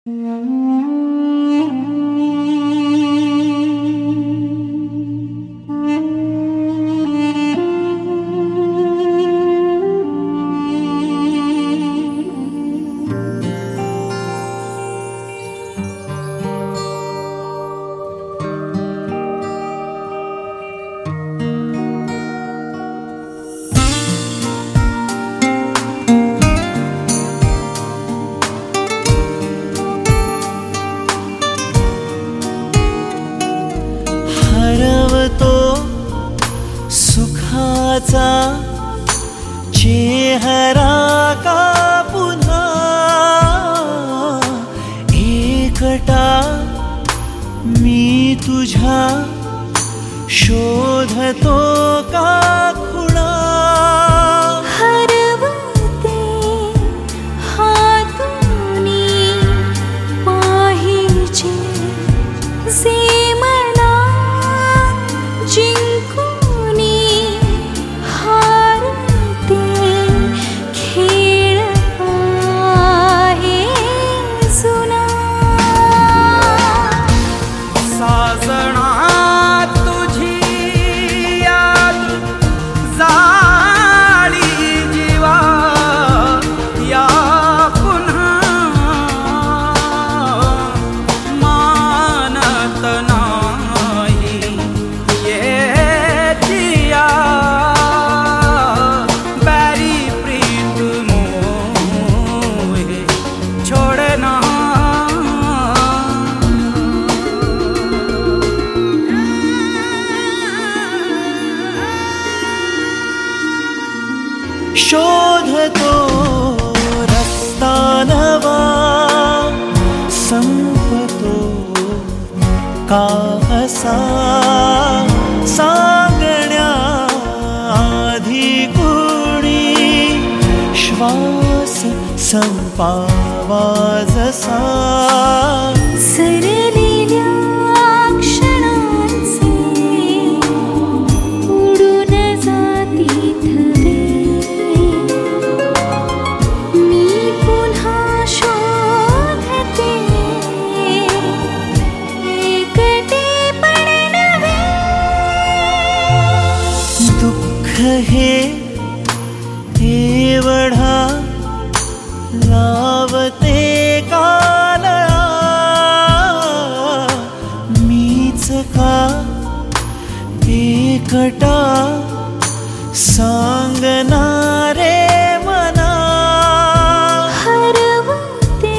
सुखाचा चेहरा का पुन्हा एकटा मी तुझ्या शोधतो का खुणा हरवते हातूनी पाहिजे जे मला जिंकूनी हारते खेळ आहे जुना साजणा तुझी याद जाळी जीवा या पुन्हा मानत नाही येतिया बॅरी प्रीत मोहे छोडना शोधतो रस्ता नवा संपतो का असा सांगण्याआधी कुणी श्वास संपावा जसा सरलेल्या क्षणांचे उडून जाती थवे मी पुन्हा शोधते एकटेपण नवे दुःख हे एवढा लावते कालळा मीच का एकटा सांगणारे मना हरवते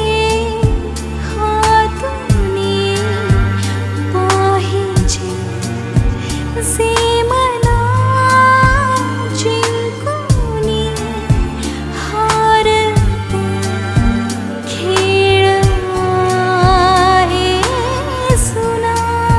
हातूनी पाहिजे जे मला जिंकूनी हारते खेळ आहे जुना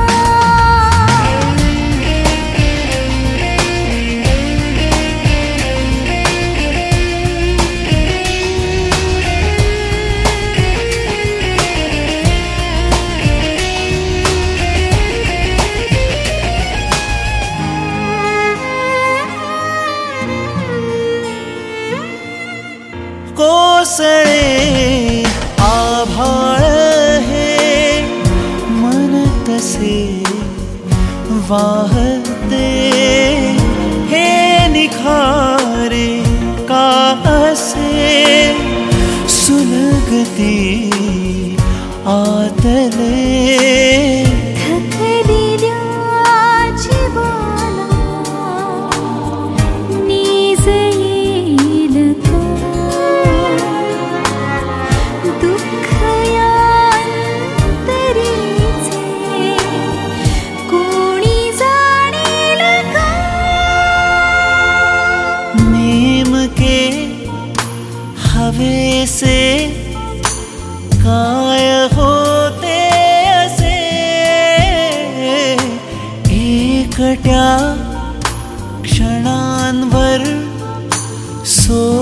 कोसळे आभाळ हे मन तसे वाहते हे निखारे का असे सुलगती आतले थकलेल्या जीवाला नीज येईल का दुःख या अंतरीचे कोणी जाणेल का नेमके हवेसे काय होते असे एकट्या क्षणांवर सो